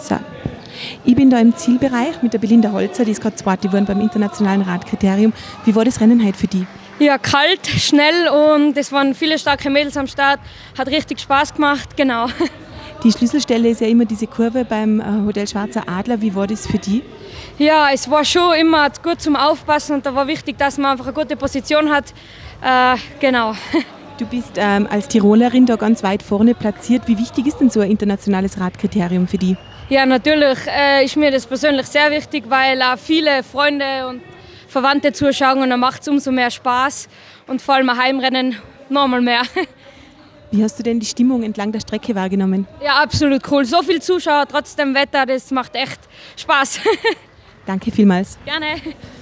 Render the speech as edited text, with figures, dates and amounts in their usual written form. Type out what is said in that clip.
So. Ich bin da im Zielbereich mit der Belinda Holzer, die ist gerade Zweite geworden beim internationalen Radkriterium. Wie war das Rennen heute für dich? Ja, kalt, schnell und es waren viele starke Mädels am Start. Hat richtig Spaß gemacht, genau. Die Schlüsselstelle ist ja immer diese Kurve beim Hotel Schwarzer Adler. Wie war das für dich? Ja, es war schon immer gut zum Aufpassen und da war wichtig, dass man einfach eine gute Position hat. Genau. Du bist als Tirolerin da ganz weit vorne platziert. Wie wichtig ist denn so ein internationales Radkriterium für dich? Ja, natürlich ist mir das persönlich sehr wichtig, weil auch viele Freunde und Verwandte zuschauen und dann macht es umso mehr Spaß und vor allem ein Heimrennen nochmal mehr. Wie hast du denn die Stimmung entlang der Strecke wahrgenommen? Ja, absolut cool. So viele Zuschauer trotz dem Wetter, das macht echt Spaß. Danke vielmals. Gerne.